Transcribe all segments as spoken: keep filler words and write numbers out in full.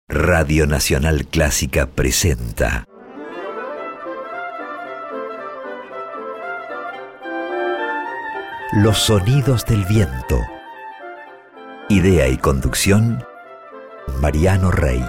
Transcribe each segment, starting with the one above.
Radio Nacional Clásica presenta Los sonidos del viento. Idea y conducción, Mariano Rey.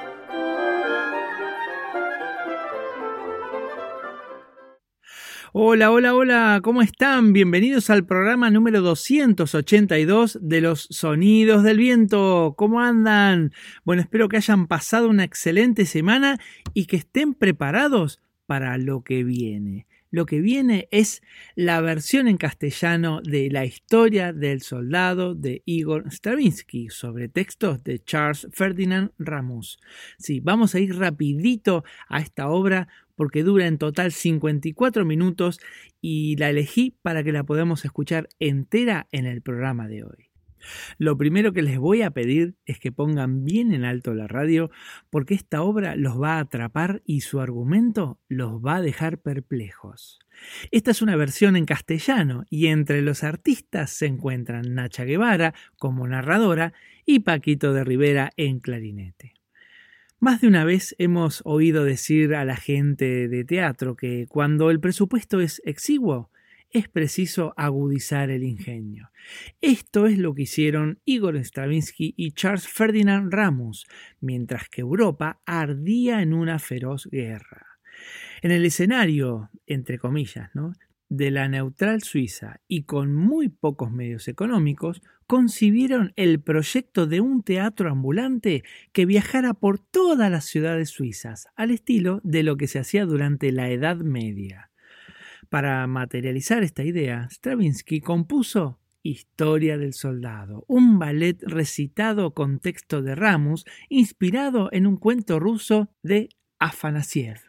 Hola, hola, hola, ¿cómo están? Bienvenidos al programa número doscientos ochenta y dos de Los Sonidos del Viento. ¿Cómo andan? Bueno, espero que hayan pasado una excelente semana y que estén preparados para lo que viene. Lo que viene es la versión en castellano de La historia del soldado de Igor Stravinsky sobre textos de Charles Ferdinand Ramus. Sí, vamos a ir rapidito a esta obra porque dura en total cincuenta y cuatro minutos y la elegí para que la podamos escuchar entera en el programa de hoy. Lo primero que les voy a pedir es que pongan bien en alto la radio porque esta obra los va a atrapar y su argumento los va a dejar perplejos. Esta es una versión en castellano y entre los artistas se encuentran Nacha Guevara como narradora y Paquito de Rivera en clarinete. Más de una vez hemos oído decir a la gente de teatro que cuando el presupuesto es exiguo, es preciso agudizar el ingenio. Esto es lo que hicieron Igor Stravinsky y Charles Ferdinand Ramus, mientras que Europa ardía en una feroz guerra. En el escenario, entre comillas, ¿no?, de la neutral Suiza y con muy pocos medios económicos, concibieron el proyecto de un teatro ambulante que viajara por todas las ciudades suizas, al estilo de lo que se hacía durante la Edad Media. Para materializar esta idea, Stravinsky compuso Historia del Soldado, un ballet recitado con texto de Ramus, inspirado en un cuento ruso de Afanasiev.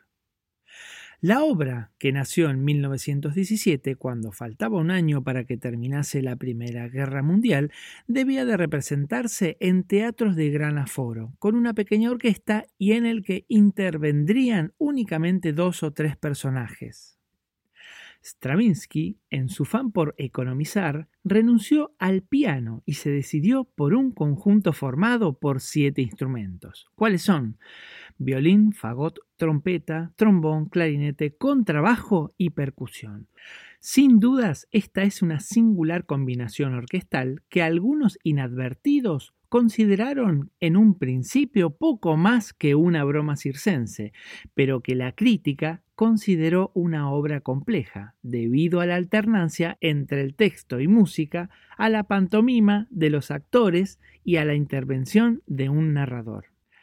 La obra, que nació en mil novecientos diecisiete, cuando faltaba un año para que terminase la Primera Guerra Mundial, debía de representarse en teatros de gran aforo, con una pequeña orquesta y en el que intervendrían únicamente dos o tres personajes. Stravinsky, en su afán por economizar, renunció al piano y se decidió por un conjunto formado por siete instrumentos. ¿Cuáles son? Violín, fagot, trompeta, trombón, clarinete, contrabajo y percusión. Sin dudas, esta es una singular combinación orquestal que algunos inadvertidos consideraron en un principio poco más que una broma circense, pero que la crítica consideró una obra compleja, debido a la alternancia entre el texto y música, a la pantomima de los actores y a la intervención de un narrador.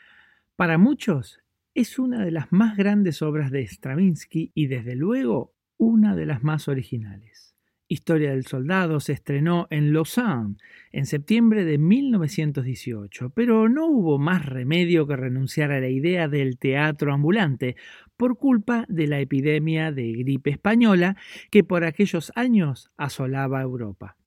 Para muchos, es una de las más grandes obras de Stravinsky y, desde luego, una de las más originales. Historia del Soldado se estrenó en Lausanne en septiembre de mil novecientos dieciocho, pero no hubo más remedio que renunciar a la idea del teatro ambulante por culpa de la epidemia de gripe española que por aquellos años asolaba Europa.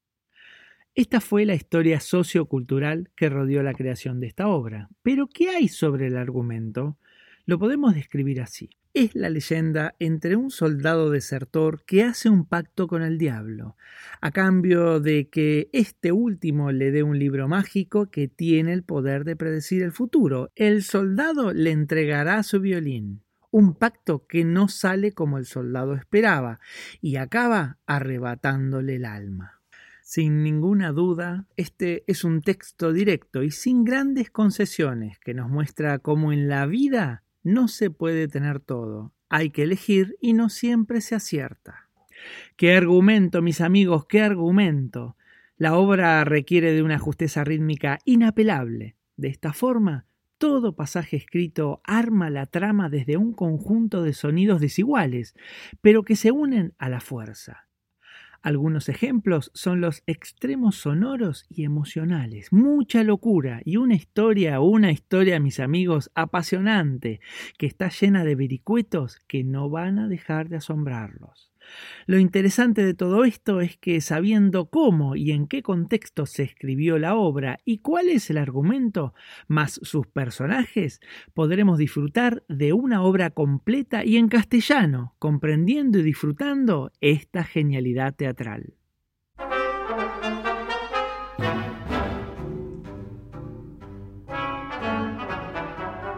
Esta fue la historia sociocultural que rodeó la creación de esta obra. ¿Pero qué hay sobre el argumento? Lo podemos describir así. Es la leyenda entre un soldado desertor que hace un pacto con el diablo, a cambio de que este último le dé un libro mágico que tiene el poder de predecir el futuro. El soldado le entregará su violín, un pacto que no sale como el soldado esperaba y acaba arrebatándole el alma. Sin ninguna duda, este es un texto directo y sin grandes concesiones que nos muestra cómo en la vida no se puede tener todo, hay que elegir y no siempre se acierta. ¡Qué argumento, mis amigos, qué argumento! La obra requiere de una justeza rítmica inapelable. De esta forma, todo pasaje escrito arma la trama desde un conjunto de sonidos desiguales, pero que se unen a la fuerza. Algunos ejemplos son los extremos sonoros y emocionales, mucha locura y una historia, una historia, mis amigos, apasionante, que está llena de vericuetos que no van a dejar de asombrarlos. Lo interesante de todo esto es que, sabiendo cómo y en qué contexto se escribió la obra y cuál es el argumento, más sus personajes, podremos disfrutar de una obra completa y en castellano, comprendiendo y disfrutando esta genialidad teatral.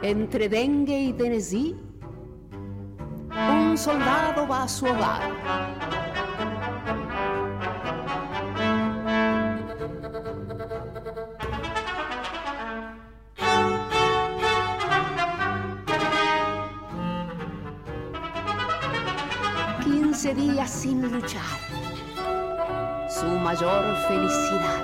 Entre dengue y Tennessee, un soldado va a su hogar. Quince días sin luchar, su mayor felicidad.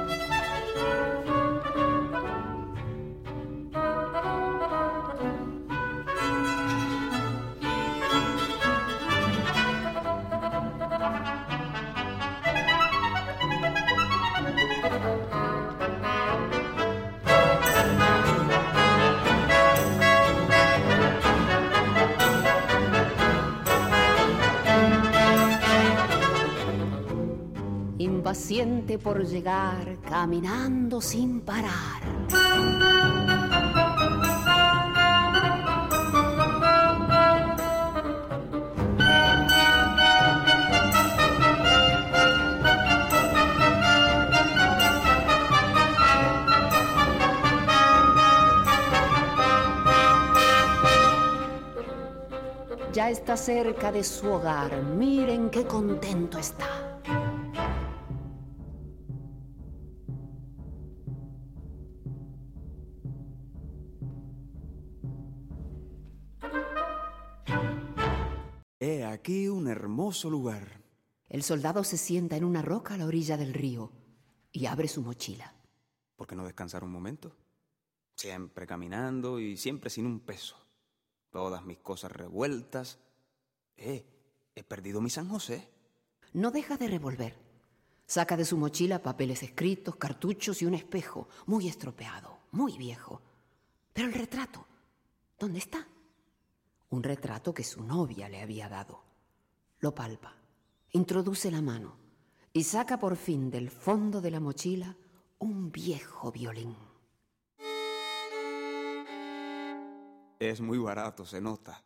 Impaciente por llegar, caminando sin parar. Ya está cerca de su hogar, miren qué contento está. He aquí un hermoso lugar. El soldado se sienta en una roca a la orilla del río y abre su mochila. ¿Por qué no descansar un momento? Siempre caminando y siempre sin un peso. Todas mis cosas revueltas. Eh, he perdido mi San José. No deja de revolver. Saca de su mochila papeles escritos, cartuchos y un espejo muy estropeado, muy viejo. Pero el retrato, ¿dónde está? Un retrato que su novia le había dado. Lo palpa, introduce la mano y saca por fin del fondo de la mochila un viejo violín. Es muy barato, se nota.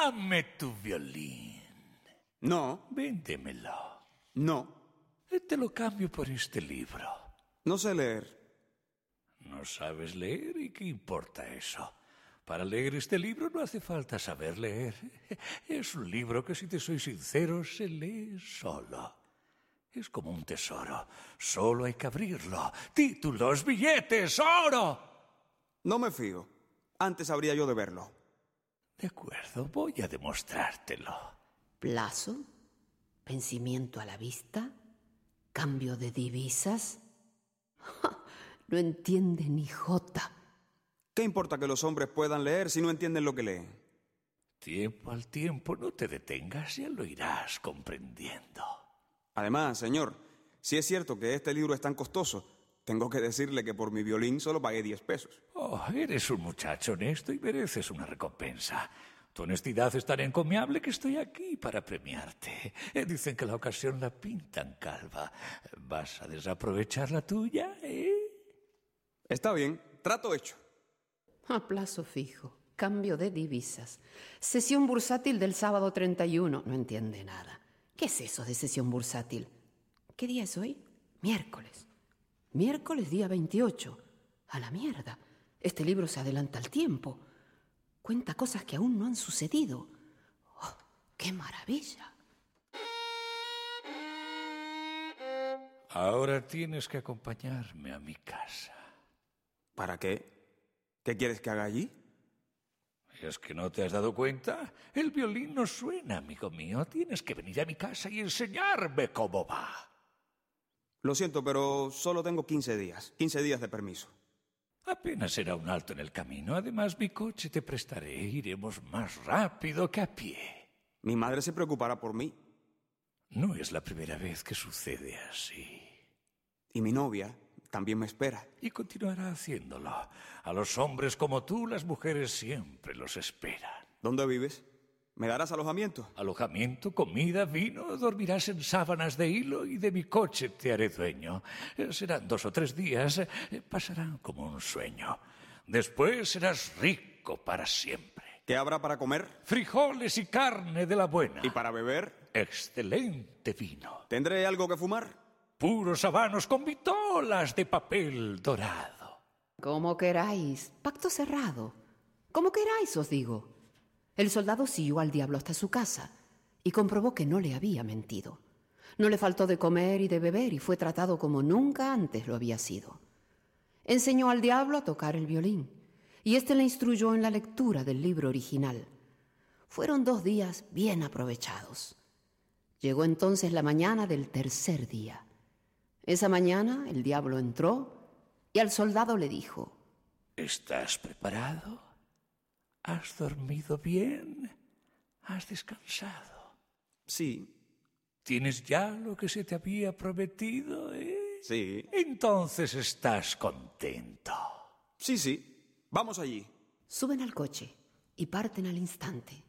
Dame tu violín. No. Véndemelo. No. Te lo cambio por este libro. No sé leer. ¿No sabes leer? ¿Y qué importa eso? Para leer este libro no hace falta saber leer. Es un libro que, si te soy sincero, se lee solo. Es como un tesoro. Solo hay que abrirlo. Títulos, billetes, oro. No me fío. Antes habría yo de verlo. De acuerdo, voy a demostrártelo. Plazo, vencimiento a la vista, cambio de divisas. No entiende ni jota. ¿Qué importa que los hombres puedan leer si no entienden lo que leen? Tiempo al tiempo, no te detengas, ya lo irás comprendiendo. Además, señor, si es cierto que este libro es tan costoso, tengo que decirle que por mi violín solo pagué diez pesos. Oh, eres un muchacho honesto y mereces una recompensa. Tu honestidad es tan encomiable que estoy aquí para premiarte. Eh, dicen que la ocasión la pintan calva. ¿Vas a desaprovechar la tuya, eh? Está bien, trato hecho. A plazo fijo, cambio de divisas. Sesión bursátil del sábado treinta y uno. No entiende nada. ¿Qué es eso de sesión bursátil? ¿Qué día es hoy? Miércoles. Miércoles día veintiocho. A la mierda. Este libro se adelanta al tiempo. Cuenta cosas que aún no han sucedido. ¡Oh, qué maravilla! Ahora tienes que acompañarme a mi casa. ¿Para qué? ¿Qué quieres que haga allí? ¿Es que no te has dado cuenta? El violín no suena, amigo mío. Tienes que venir a mi casa y enseñarme cómo va. Lo siento, pero solo tengo quince días. quince días de permiso. Apenas será un alto en el camino. Además, mi coche te prestaré. Iremos más rápido que a pie. Mi madre se preocupará por mí. No es la primera vez que sucede así. Y mi novia también me espera. Y continuará haciéndolo. A los hombres como tú, las mujeres siempre los esperan. ¿Dónde vives? ¿Me darás alojamiento? Alojamiento, comida, vino. Dormirás en sábanas de hilo y de mi coche te haré dueño. Serán dos o tres días. Pasarán como un sueño. Después serás rico para siempre. ¿Qué habrá para comer? Frijoles y carne de la buena. ¿Y para beber? Excelente vino. ¿Tendré algo que fumar? Puros habanos con vitolas de papel dorado. Como queráis. Pacto cerrado. Como queráis, os digo. El soldado siguió al diablo hasta su casa y comprobó que no le había mentido. No le faltó de comer y de beber y fue tratado como nunca antes lo había sido. Enseñó al diablo a tocar el violín y éste le instruyó en la lectura del libro original. Fueron dos días bien aprovechados. Llegó entonces la mañana del tercer día. Esa mañana el diablo entró y al soldado le dijo: ¿Estás preparado? ¿Has dormido bien? ¿Has descansado? Sí. ¿Tienes ya lo que se te había prometido, eh? Sí. Entonces estás contento. Sí, sí. Vamos allí. Suben al coche y parten al instante.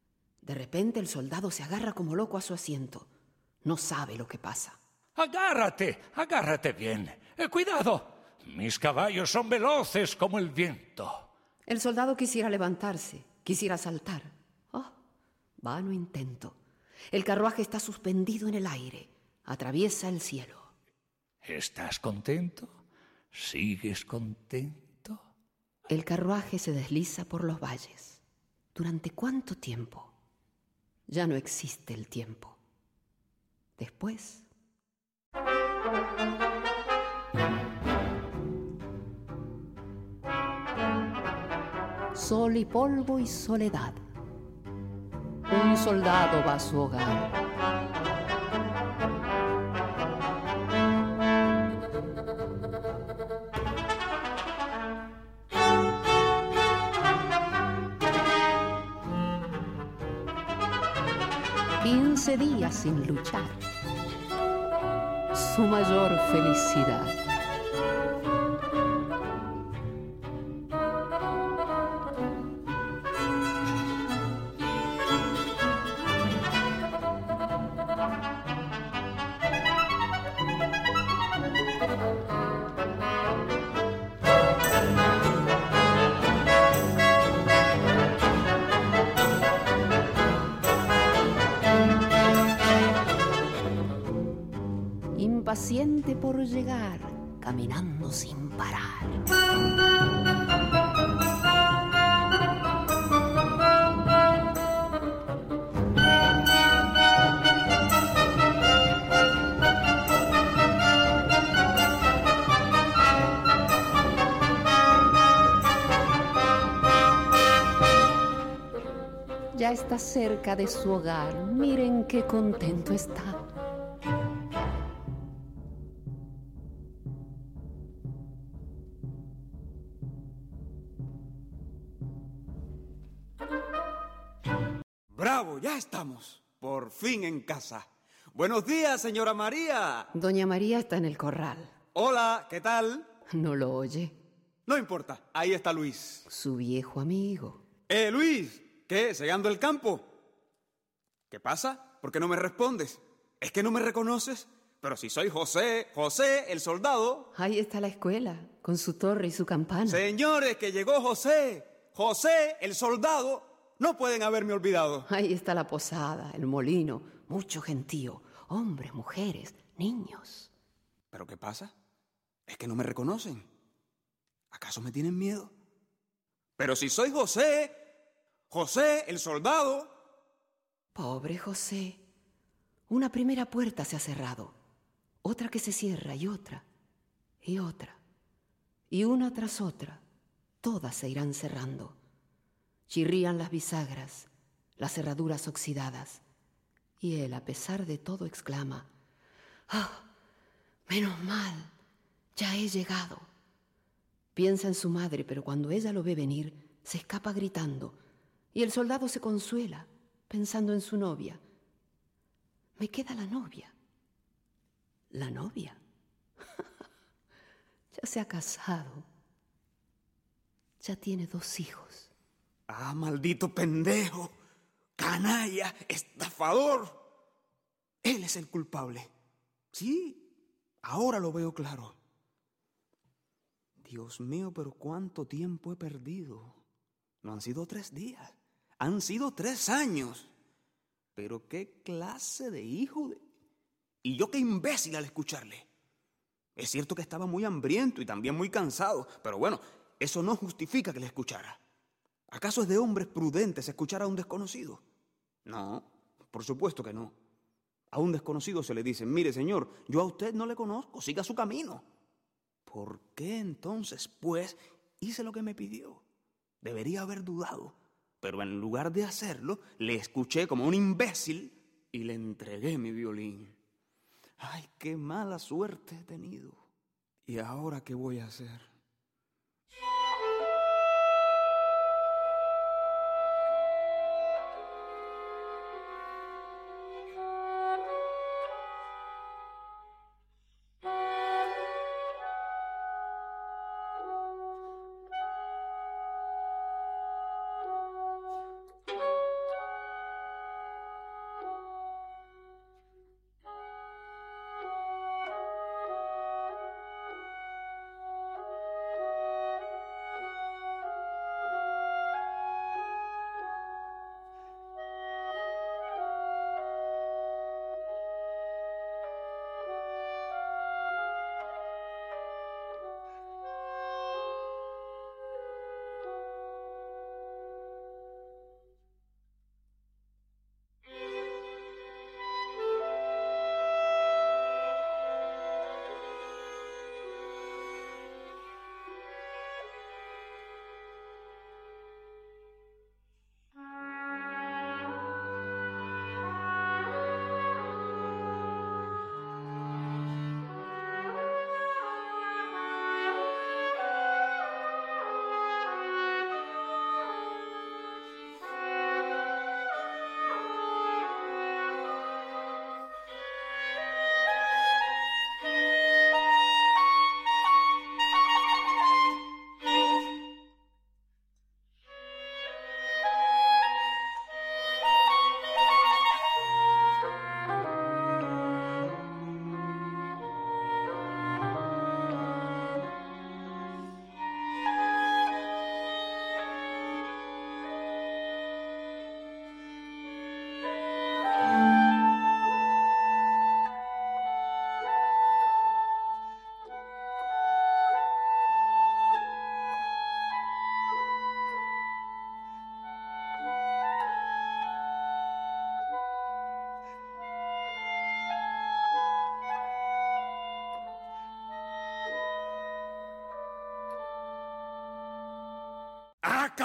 De repente el soldado se agarra como loco a su asiento. No sabe lo que pasa. ¡Agárrate! ¡Agárrate bien! Eh, ¡Cuidado! Mis caballos son veloces como el viento. El soldado quisiera levantarse, quisiera saltar. ¡Oh! Vano intento. El carruaje está suspendido en el aire. Atraviesa el cielo. ¿Estás contento? ¿Sigues contento? El carruaje se desliza por los valles. ¿Durante cuánto tiempo? Ya no existe el tiempo. Después... Sol y polvo y soledad. Un soldado va a su hogar. Quince días sin luchar. Su mayor felicidad. impaciente por llegar, caminando sin parar. Ya está cerca de su hogar, miren qué contento está. ¡Bravo! Ya estamos. Por fin en casa. Buenos días, señora María. Doña María está en el corral. Hola, ¿qué tal? ¿No lo oye? No importa, ahí está Luis. Su viejo amigo. Eh, Luis, ¿qué? ¿Segando el campo? ¿Qué pasa? ¿Por qué no me respondes? ¿Es que no me reconoces? Pero si soy José, José, el soldado. Ahí está la escuela, con su torre y su campana. Señores, que llegó José. José, el soldado. No pueden haberme olvidado. Ahí está la posada, el molino, mucho gentío, hombres, mujeres, niños. ¿Pero qué pasa? ¿Es que no me reconocen? ¿Acaso me tienen miedo? Pero si soy José, José, el soldado. Pobre José. Una primera puerta se ha cerrado, otra que se cierra y otra, y otra, y una tras otra, todas se irán cerrando. Chirrían las bisagras, las cerraduras oxidadas, y él, a pesar de todo, exclama: ¡ah, menos mal, ya he llegado! Piensa en su madre, pero cuando ella lo ve venir, se escapa gritando, y el soldado se consuela, pensando en su novia. Me queda la novia. ¿La novia? Ya se ha casado. Ya tiene dos hijos. ¡Ah, maldito pendejo! ¡Canalla! ¡Estafador! Él es el culpable. Sí, ahora lo veo claro. Dios mío, pero cuánto tiempo he perdido. No han sido tres días, han sido tres años. Pero qué clase de hijo de... Y yo qué imbécil al escucharle. Es cierto que estaba muy hambriento y también muy cansado, pero bueno, eso no justifica que le escuchara. ¿Acaso es de hombres prudentes escuchar a un desconocido? No, por supuesto que no. A un desconocido se le dice: mire, señor, yo a usted no le conozco, siga su camino. ¿Por qué entonces, pues, hice lo que me pidió? Debería haber dudado, pero en lugar de hacerlo, le escuché como un imbécil y le entregué mi violín. ¡Ay, qué mala suerte he tenido! ¿Y ahora qué voy a hacer?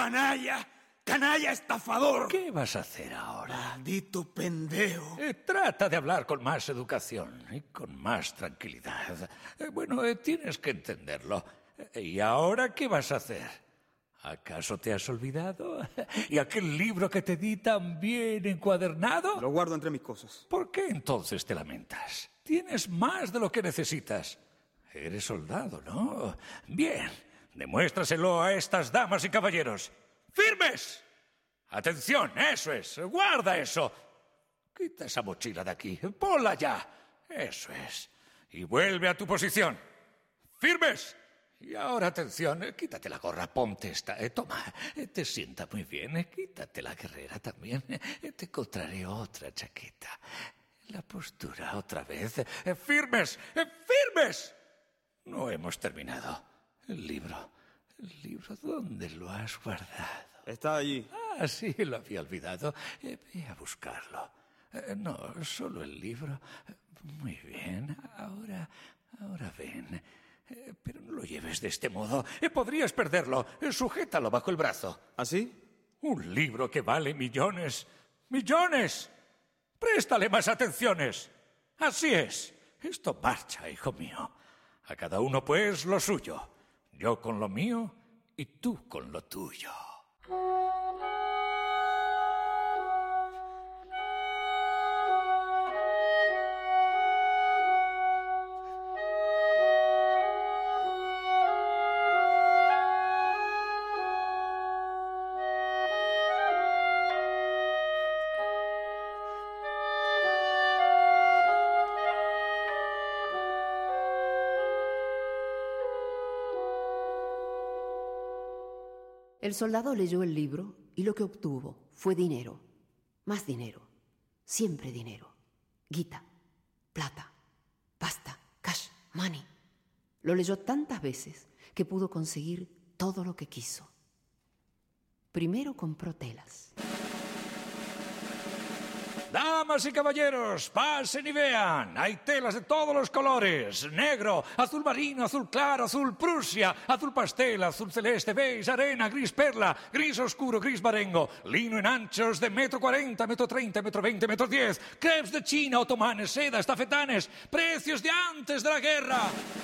¡Canalla! ¡Canalla estafador! ¿Qué vas a hacer ahora? ¡Maldito pendejo! Eh, trata de hablar con más educación y con más tranquilidad. Eh, bueno, eh, tienes que entenderlo. Eh, ¿Y ahora qué vas a hacer? ¿Acaso te has olvidado? ¿Y aquel libro que te di tan bien encuadernado? Lo guardo entre mis cosas. ¿Por qué entonces te lamentas? Tienes más de lo que necesitas. Eres soldado, ¿no? Bien, demuéstraselo a estas damas y caballeros. ¡Firmes! ¡Atención! ¡Eso es! ¡Guarda eso! Quita esa mochila de aquí. ¡Ponla ya! Eso es. Y vuelve a tu posición. ¡Firmes! Y ahora, atención, quítate la gorra, ponte esta. Eh, toma, eh, te sienta muy bien. Eh, quítate la guerrera también. Eh, te encontraré otra chaqueta. La postura otra vez. Eh, ¡Firmes! Eh, ¡Firmes! No hemos terminado. El libro. El libro, ¿dónde lo has guardado? Está allí. Ah, sí, lo había olvidado. Eh, ve a buscarlo. Eh, no, solo el libro. Muy bien. Ahora, ahora ven. Eh, pero no lo lleves de este modo. Eh, podrías perderlo. Eh, sujétalo bajo el brazo. ¿Así? Un libro que vale millones. ¡Millones! Préstale más atenciones. Así es. Esto marcha, hijo mío. A cada uno, pues, lo suyo. Yo con lo mío y tú con lo tuyo. El soldado leyó el libro y lo que obtuvo fue dinero, más dinero, siempre dinero, guita, plata, pasta, cash, money. Lo leyó tantas veces que pudo conseguir todo lo que quiso. Primero compró telas. Damas y caballeros, pasen y vean. Hay telas de todos los colores. Negro, azul marino, azul claro, azul Prusia, azul pastel, azul celeste, beige, arena, gris perla, gris oscuro, gris marengo. Lino en anchos de metro cuarenta, metro treinta, metro veinte, metro diez. Crepes de China, otomanes, sedas, tafetanes. Precios de antes de la guerra.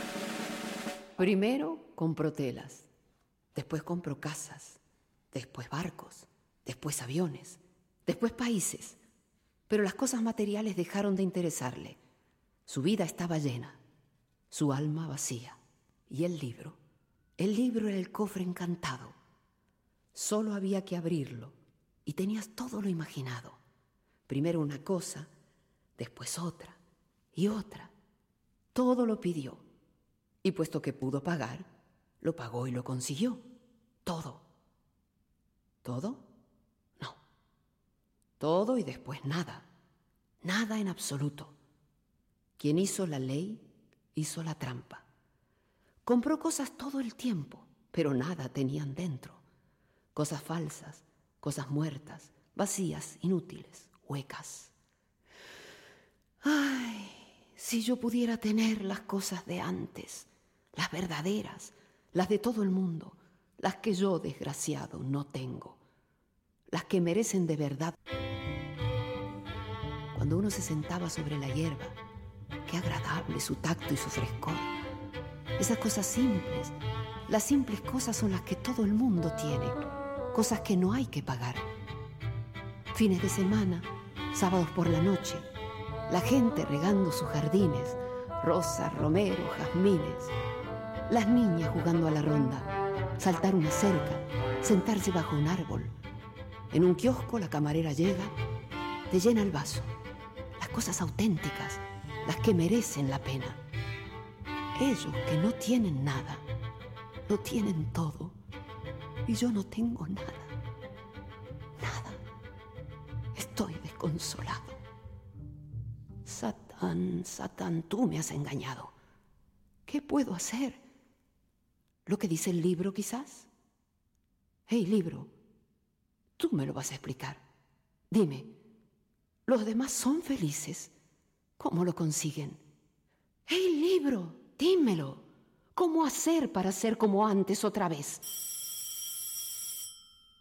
Primero compró telas. Después compró casas. Después barcos. Después aviones. Después países. Pero las cosas materiales dejaron de interesarle. Su vida estaba llena, su alma vacía. Y el libro, el libro era el cofre encantado. Solo había que abrirlo y tenías todo lo imaginado. Primero una cosa, después otra y otra. Todo lo pidió. Y puesto que pudo pagar, lo pagó y lo consiguió. Todo. ¿Todo? Todo y después nada. Nada en absoluto. Quien hizo la ley, hizo la trampa. Compró cosas todo el tiempo, pero nada tenían dentro. Cosas falsas, cosas muertas, vacías, inútiles, huecas. Ay, si yo pudiera tener las cosas de antes, las verdaderas, las de todo el mundo, las que yo, desgraciado, no tengo, las que merecen de verdad. Cuando uno se sentaba sobre la hierba, qué agradable su tacto y su frescor. Esas cosas simples, las simples cosas son las que todo el mundo tiene, cosas que no hay que pagar. Fines de semana, sábados por la noche, la gente regando sus jardines, rosas, romeros, jazmines, las niñas jugando a la ronda, saltar una cerca, sentarse bajo un árbol. En un kiosco la camarera llega, te llena el vaso. Las cosas auténticas, las que merecen la pena. Ellos que no tienen nada, lo tienen todo. Y yo no tengo nada. Nada. Estoy desconsolado. Satán, Satán, tú me has engañado. ¿Qué puedo hacer? ¿Lo que dice el libro, quizás? Hey, libro, tú me lo vas a explicar. Dime, ¿los demás son felices? ¿Cómo lo consiguen? ¡Hey, libro! Dímelo. ¿Cómo hacer para ser como antes otra vez?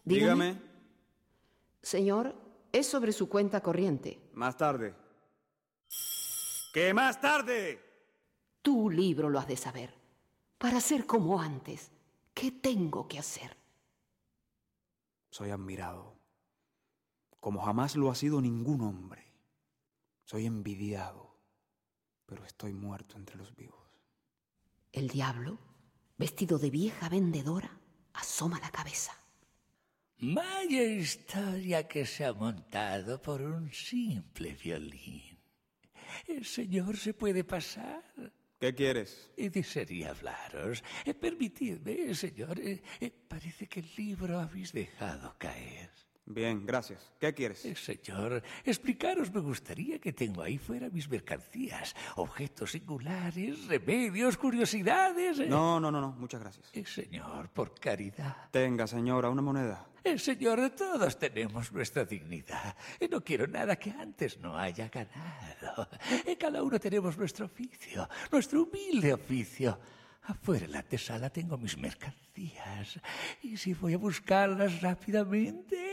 Dígame. Dígame. Señor, es sobre su cuenta corriente. Más tarde. ¿Qué más tarde? Tu libro lo has de saber. Para ser como antes, ¿qué tengo que hacer? Soy admirado, como jamás lo ha sido ningún hombre. Soy envidiado, pero estoy muerto entre los vivos. El diablo, vestido de vieja vendedora, asoma la cabeza. Vaya historia que se ha montado por un simple violín. El señor se puede pasar. ¿Qué quieres? Y desearía hablaros. Eh, permitidme, señor. Eh, eh, parece que el libro habéis dejado caer. Bien, gracias. ¿Qué quieres? Eh, señor, explicaros me gustaría que tengo ahí fuera mis mercancías, objetos singulares, remedios, curiosidades. Eh. No, no, no, no. Muchas gracias. Eh, señor, por caridad. Tenga, señora, una moneda. Eh, señor, todos tenemos nuestra dignidad. Eh, no quiero nada que antes no haya ganado. Eh, cada uno tenemos nuestro oficio, nuestro humilde oficio. Afuera en la antesala tengo mis mercancías. Y si voy a buscarlas rápidamente...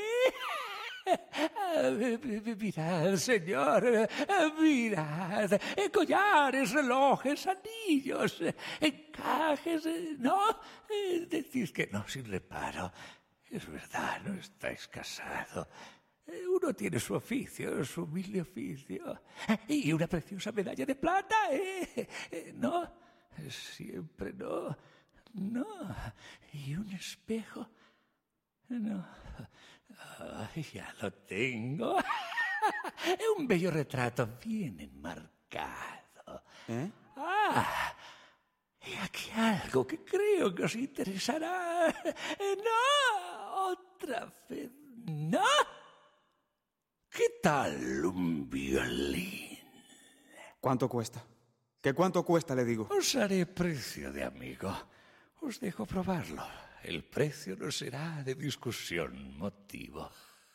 Mirad, señor, mirad, collares, relojes, anillos, encajes, ¿no? Decís que no, sin reparo. Es verdad, no estáis casado. Uno tiene su oficio, su humilde oficio. Y una preciosa medalla de plata, ¿eh? ¿No? Siempre no. No. Y un espejo. No. Ay, ya lo tengo. Un bello retrato bien enmarcado. ¿Eh? Ah, y aquí algo que creo que os interesará. No, otra vez no. ¿Qué tal un violín? ¿Cuánto cuesta? ¿Qué cuánto cuesta, le digo? Os haré precio de amigo. Os dejo probarlo. El precio no será de discusión motivo.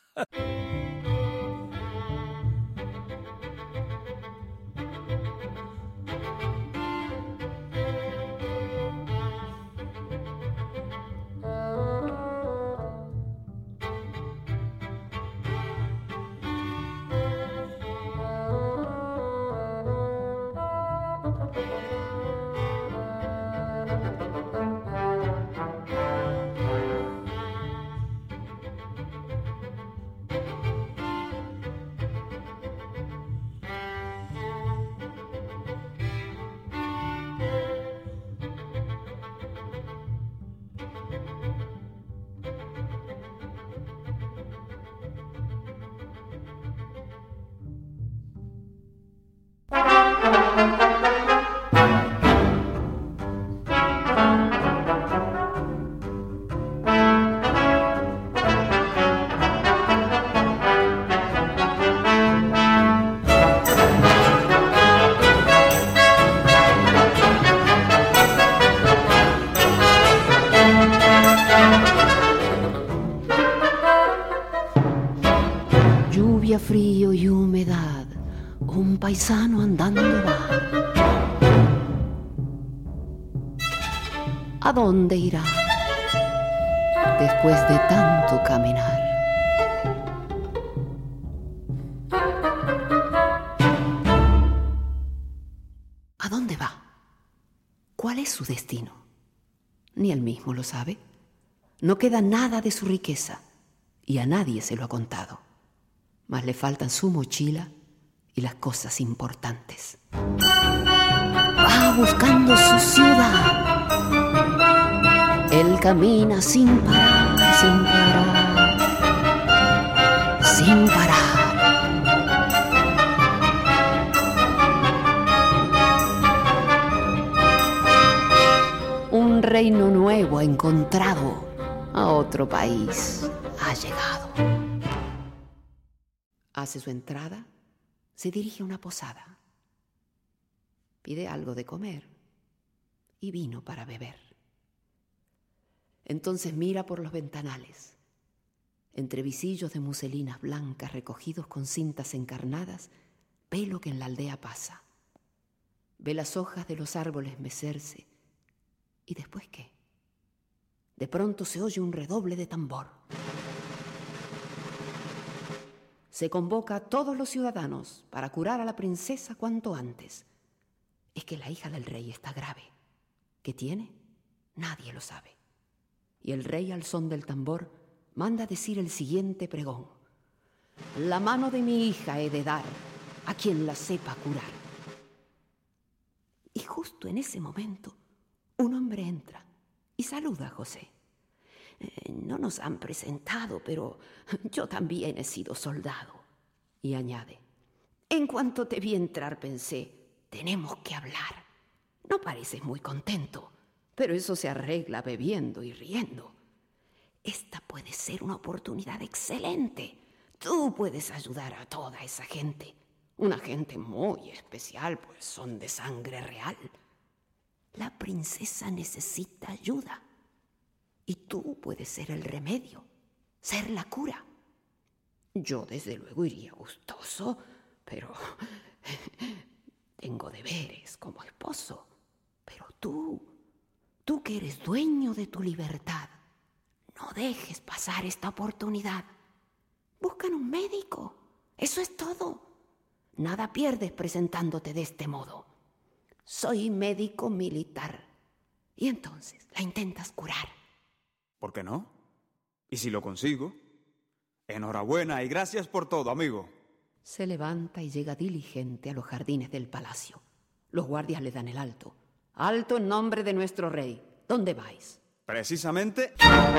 Frío y humedad, un paisano andando va. ¿A dónde irá después de tanto caminar? ¿A dónde va? ¿Cuál es su destino? Ni él mismo lo sabe. No queda nada de su riqueza y a nadie se lo ha contado. Mas le faltan su mochila y las cosas importantes. Va buscando su ciudad. Él camina sin parar, sin parar, sin parar. Un reino nuevo ha encontrado, a otro país ha llegado. Hace su entrada, se dirige a una posada. Pide algo de comer y vino para beber. Entonces mira por los ventanales. Entre visillos de muselinas blancas recogidos con cintas encarnadas, ve lo que en la aldea pasa. Ve las hojas de los árboles mecerse. ¿Y después qué? De pronto se oye un redoble de tambor. Se convoca a todos los ciudadanos para curar a la princesa cuanto antes. Es que la hija del rey está grave. ¿Qué tiene? Nadie lo sabe. Y el rey, al son del tambor, manda decir el siguiente pregón: la mano de mi hija he de dar a quien la sepa curar. Y justo en ese momento, un hombre entra y saluda a José. Eh, no nos han presentado, pero yo también he sido soldado. Y añade: en cuanto te vi entrar pensé, tenemos que hablar. No pareces muy contento, pero eso se arregla bebiendo y riendo. Esta puede ser una oportunidad excelente. Tú puedes ayudar a toda esa gente. Una gente muy especial, pues son de sangre real. La princesa necesita ayuda. Y tú puedes ser el remedio, ser la cura. Yo desde luego iría gustoso, pero tengo deberes como esposo. Pero tú, tú que eres dueño de tu libertad, no dejes pasar esta oportunidad. Buscan un médico, eso es todo. Nada pierdes presentándote de este modo. Soy médico militar. Y entonces la intentas curar. ¿Por qué no? ¿Y si lo consigo? Enhorabuena y gracias por todo, amigo. Se levanta y llega diligente a los jardines del palacio. Los guardias le dan el alto. Alto en nombre de nuestro rey. ¿Dónde vais? Precisamente...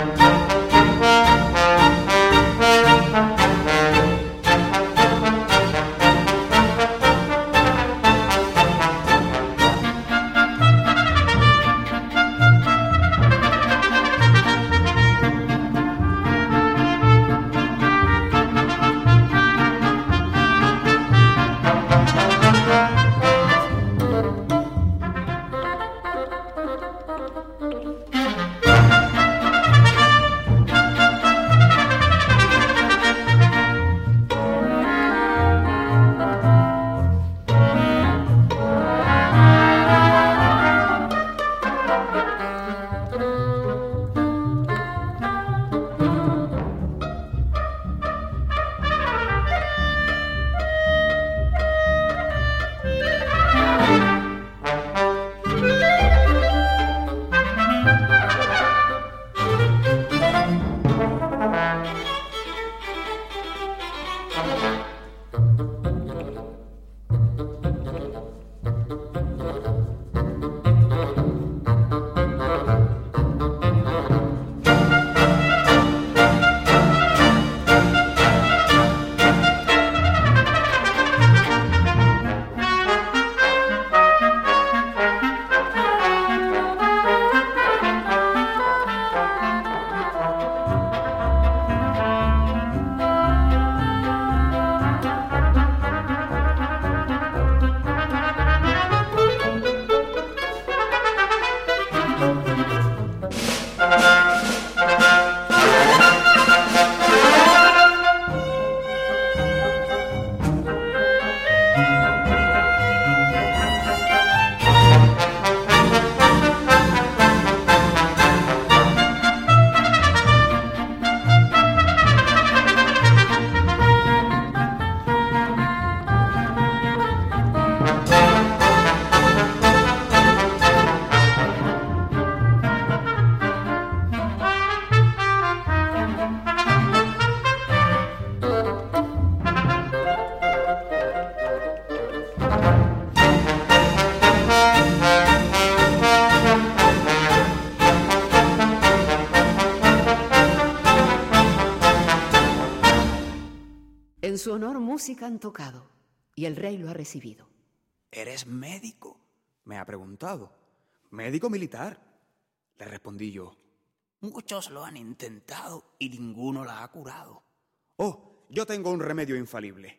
En su honor música han tocado y el rey lo ha recibido. ¿Eres médico?, me ha preguntado. ¿Médico militar?, le respondí yo. Muchos lo han intentado y ninguno la ha curado. Oh, yo tengo un remedio infalible.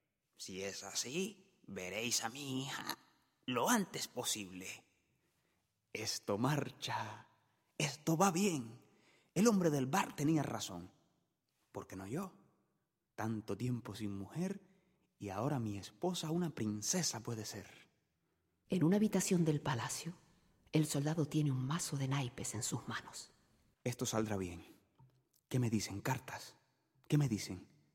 Si es así, veréis a mi hija lo antes posible. Esto marcha, esto va bien. El hombre del bar tenía razón. ¿Por qué no yo? Tanto tiempo sin mujer y ahora mi esposa una princesa puede ser. En una habitación del palacio, el soldado tiene un mazo de naipes en sus manos. Esto saldrá bien. ¿Qué me dicen? ¿Cartas? ¿Qué me dicen?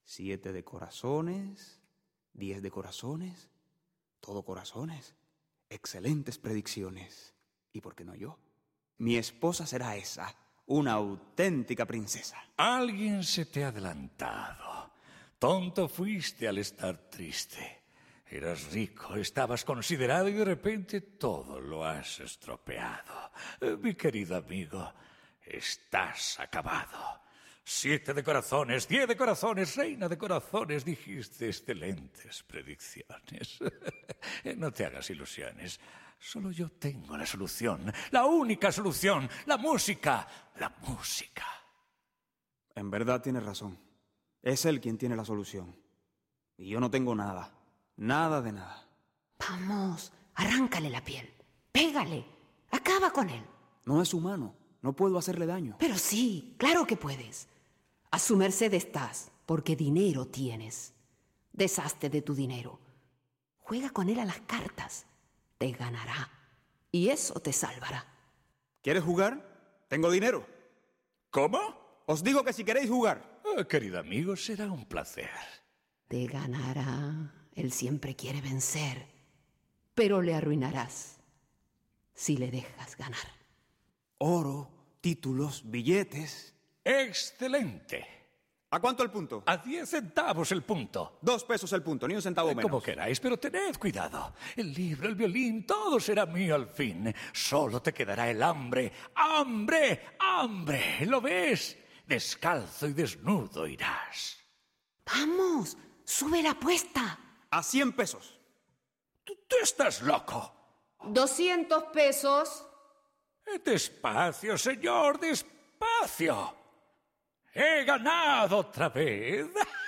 Siete de corazones, diez de corazones, todo corazones. Excelentes predicciones. ¿Y por qué no yo? Mi esposa será esa, una auténtica princesa. Alguien se te ha adelantado. Tonto fuiste al estar triste. Eras rico, estabas considerado y de repente todo lo has estropeado. Eh, mi querido amigo, estás acabado. Siete de corazones, diez de corazones, reina de corazones, dijiste excelentes predicciones. No te hagas ilusiones. Solo yo tengo la solución, la única solución, la música, la música. En verdad tienes razón. Es él quien tiene la solución. Y yo no tengo nada, nada de nada. Vamos, arráncale la piel, pégale, acaba con él. No es humano, no puedo hacerle daño. Pero sí, claro que puedes. A su merced estás, porque dinero tienes. Deshazte de tu dinero. Juega con él a las cartas. Te ganará. Y eso te salvará. ¿Quieres jugar? Tengo dinero. ¿Cómo? Os digo que si queréis jugar. Oh, querido amigo, será un placer. Te ganará. Él siempre quiere vencer. Pero le arruinarás si le dejas ganar. Oro, títulos, billetes. ¡Excelente! ¿A cuánto el punto? A diez centavos el punto. Dos pesos el punto, ni un centavo menos. Como queráis, pero tened cuidado. El libro, el violín, todo será mío al fin. Solo te quedará el hambre. ¡Hambre! ¡Hambre! ¿Lo ves? Descalzo y desnudo irás. ¡Vamos! ¡Sube la apuesta! A cien pesos. ¿Tú, tú estás loco? Doscientos pesos. Despacio, señor, despacio. ¡He ganado otra vez!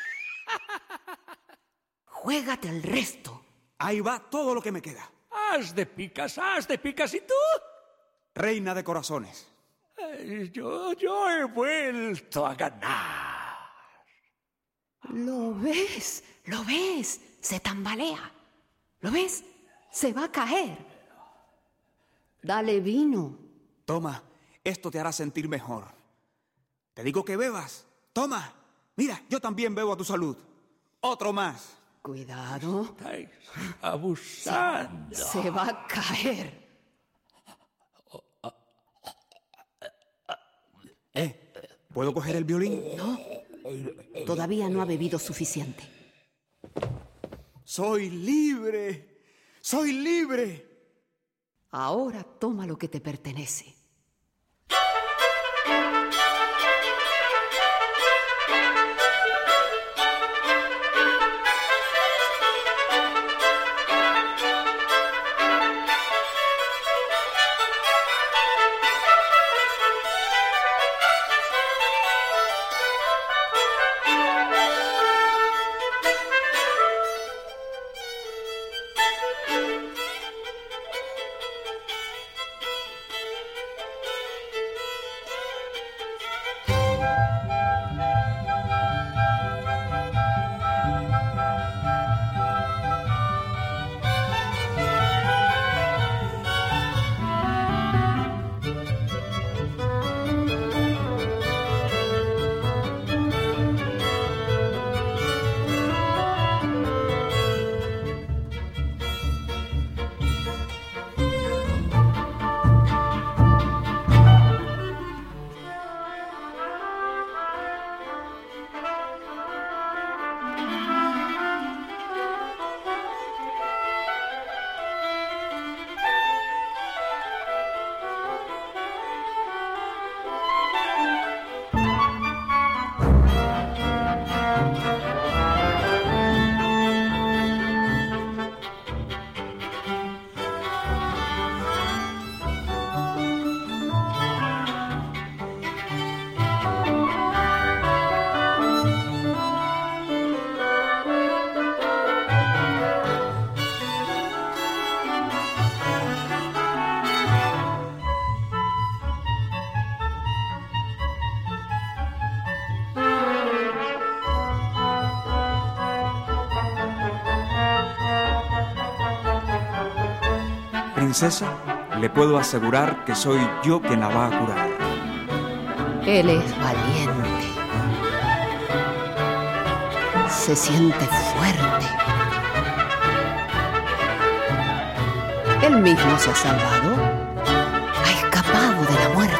Juégate el resto. Ahí va todo lo que me queda. ¡Haz de picas, haz de picas! ¿Y tú? Reina de corazones. Ay, yo, yo he vuelto a ganar. ¿Lo ves? ¿Lo ves? Se tambalea. ¿Lo ves? Se va a caer. Dale vino. Toma, esto te hará sentir mejor. Te digo que bebas. Toma. Mira, yo también bebo a tu salud. Otro más. Cuidado. Estáis abusando. Se va a caer. ¿Eh? ¿Puedo coger el violín? No. Todavía no ha bebido suficiente. Soy libre. Soy libre. Ahora toma lo que te pertenece. Princesa, le puedo asegurar que soy yo quien la va a curar. Él es valiente. se siente fuerte. Él mismo se ha salvado, ha escapado de la muerte.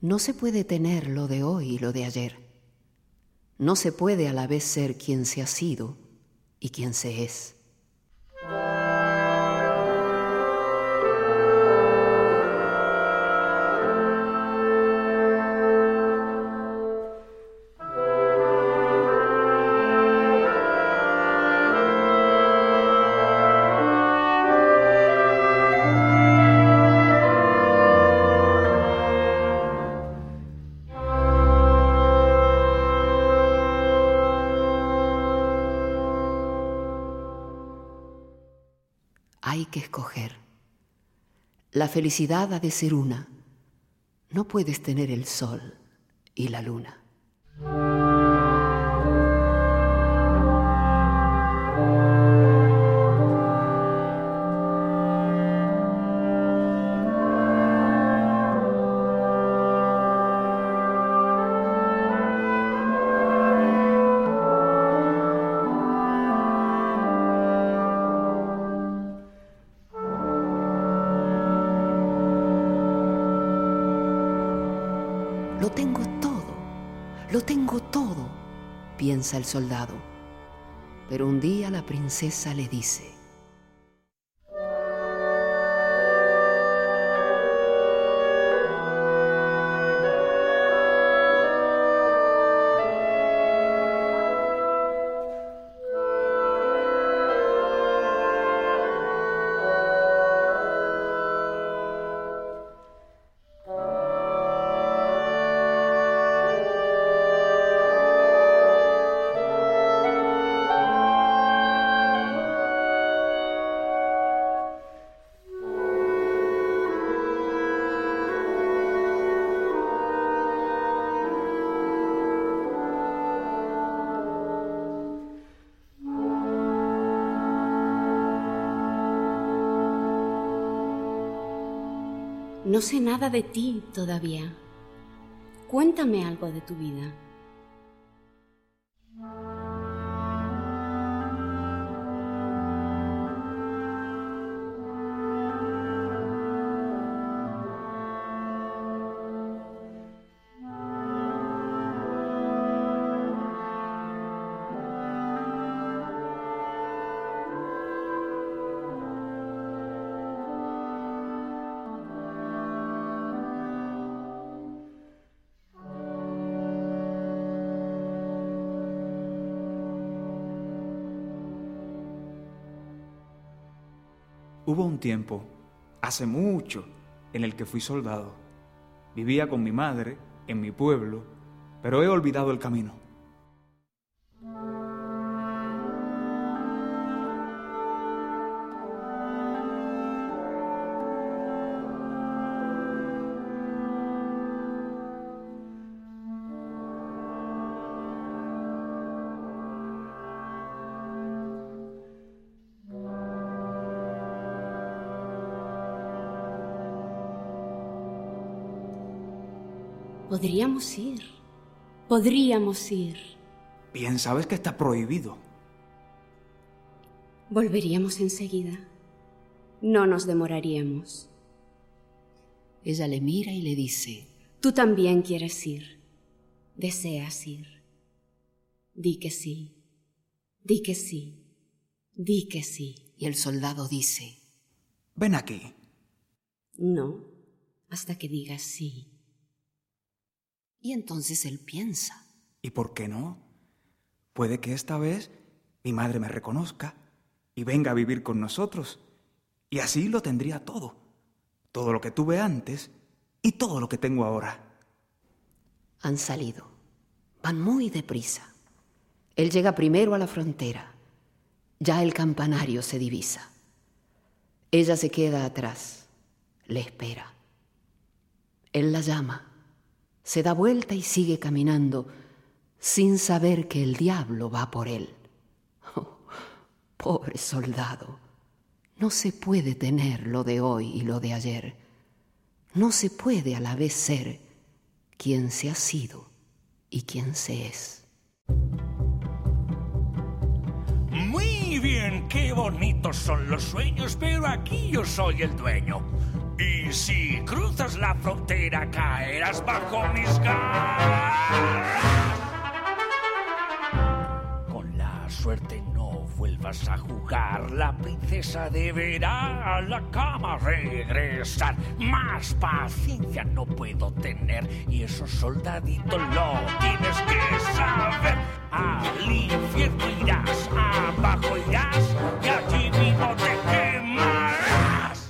No se puede tener lo de hoy y lo de ayer. No se puede a la vez ser quien se ha sido y quien se es. Hay que escoger. La felicidad ha de ser una. No puedes tener el sol y la luna. Lo tengo todo, lo tengo todo, piensa el soldado. Pero un día la princesa le dice: No sé nada de ti todavía. Cuéntame algo de tu vida. Hubo un tiempo, hace mucho, en el que fui soldado. Vivía con mi madre, en mi pueblo, pero he olvidado el camino. Podríamos ir, podríamos ir. Bien, sabes que está prohibido. Volveríamos enseguida. No nos demoraríamos. Ella le mira y le dice: Tú también quieres ir. Deseas ir. Di que sí. Di que sí. Di que sí. Y el soldado dice: Ven aquí. No, hasta que digas sí. Y entonces él piensa: ¿y por qué no? Puede que esta vez mi madre me reconozca y venga a vivir con nosotros. Y así lo tendría todo. Todo lo que tuve antes y todo lo que tengo ahora. Han salido. Van muy deprisa. Él llega primero a la frontera. Ya el campanario se divisa. Ella se queda atrás. Le espera. Él la llama. Se da vuelta y sigue caminando, sin saber que el diablo va por él. Oh, pobre soldado. No se puede tener lo de hoy y lo de ayer. No se puede a la vez ser quien se ha sido y quien se es. Muy bien, qué bonitos son los sueños, pero aquí yo soy el dueño. Y si cruzas la frontera caerás bajo mis garras. Con la suerte no vuelvas a jugar, la princesa deberá a la cama regresar. Más paciencia no puedo tener y eso, soldadito, lo tienes que saber. Al infierno irás, abajo irás y allí mismo te quemarás.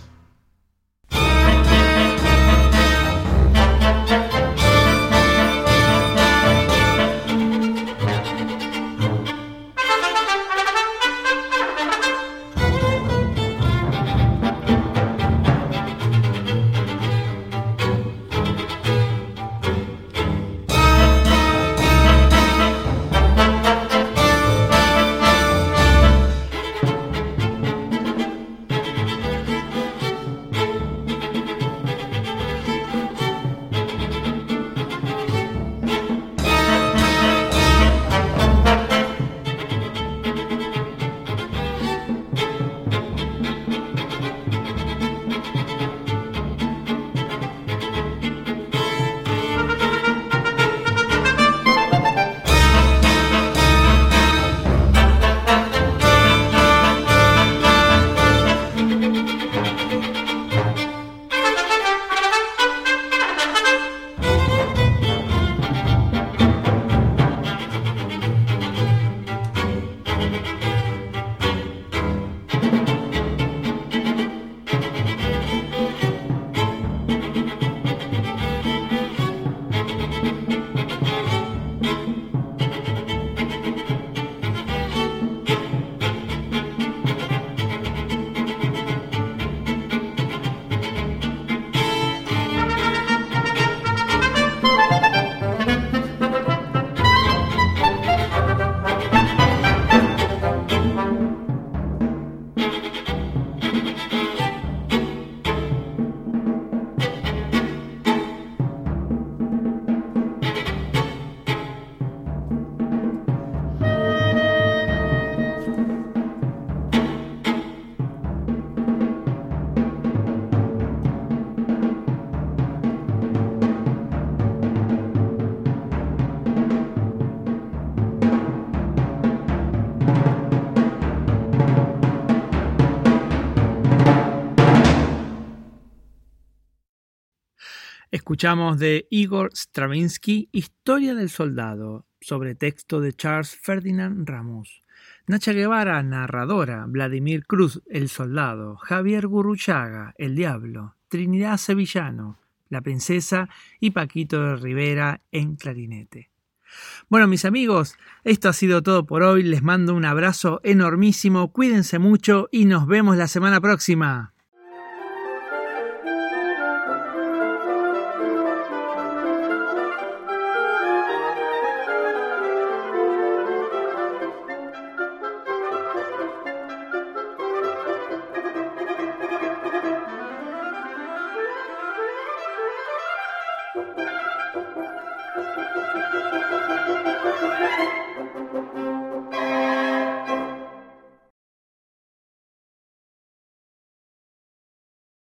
Escuchamos de Igor Stravinsky Historia del Soldado, sobre texto de Charles Ferdinand Ramos. Nacha Guevara, narradora. Vladimir Cruz, El Soldado. Javier Gurruchaga, El Diablo. Trinidad Sevillano, La Princesa, y Paquito de Rivera en clarinete. Bueno, mis amigos, esto ha sido todo por hoy. Les mando un abrazo enormísimo, cuídense mucho y nos vemos la semana próxima.